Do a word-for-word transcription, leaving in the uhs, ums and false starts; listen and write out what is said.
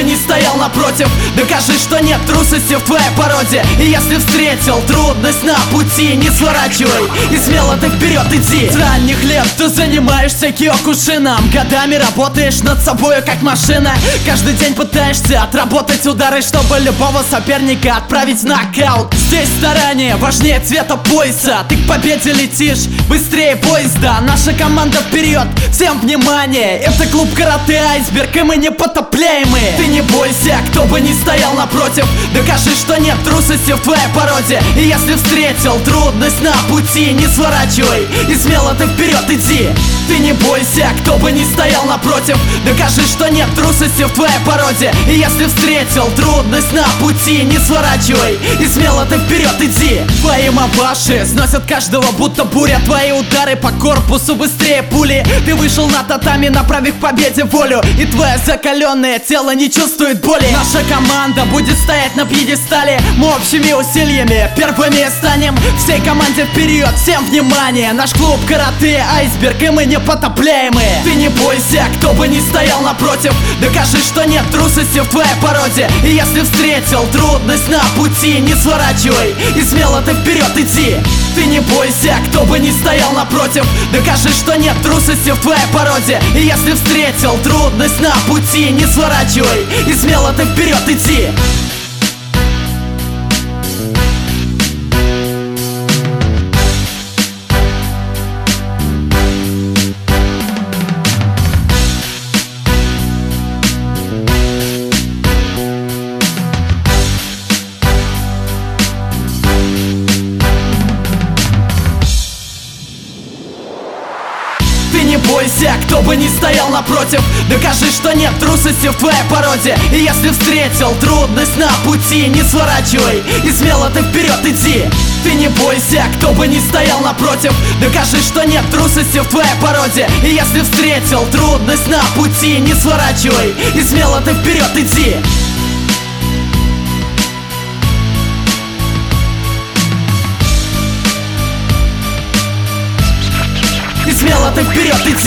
не стоял напротив, докажи, что нет трусости в твоей породе. И если встретил трудность на пути, не сворачивай и смело ты вперед иди. С ранних лет ты занимаешься киокушином, годами работаешь над собою как машина. Каждый день пытаешься отработать удары, чтобы любого соперника отправить в нокаут. Здесь старание важнее цвета пояса. Ты к победе летишь быстрее поезда. Наша команда вперед, всем внимание. Это клуб карате Айсберг, и мы непотопляемые. Ты не бойся, кто бы ни стоял напротив, докажи, что нет трусости в твоей породе. И если встретил трудность на пути, не сворачивай и смело ты вперед иди. Ты не бойся, кто бы ни стоял напротив, докажи, что нет трусости в твоей породе. И если встретил трудность на пути, не сворачивай и смело ты вперед иди. Твои мабаши сносят каждого будто буря. Твои удары по корпусу быстрее пули. Ты вышел на татами, направив к победе волю, и твое закаленное тело не чувствует боли. Наша команда будет стоять на пьедестале. Мы общими усилиями первыми станем. Всей команде вперед, всем внимание. Наш клуб карате Айсберг, и мы непотопляемые. Ты не бойся, кто бы ни стоял напротив, докажи, что нет трусости в твоей породе. И если встретил трудность на пути, не сворачивай и смело ты вперед иди. Ты не бойся, кто бы ни стоял напротив, докажи, что нет трусости в твоей породе. И если встретил трудность на пути, не сворачивай и смело ты вперед иди. Ты не бойся, кто бы ни стоял напротив, докажи, что нет трусости в твоей породе. И если встретил трудность на пути, не сворачивай и смело ты вперед иди. Ты не бойся, кто бы ни стоял напротив, докажи, что нет трусости в твоей породе. И если встретил трудность на пути, не сворачивай и смело ты вперед иди. И смело ты вперед иди.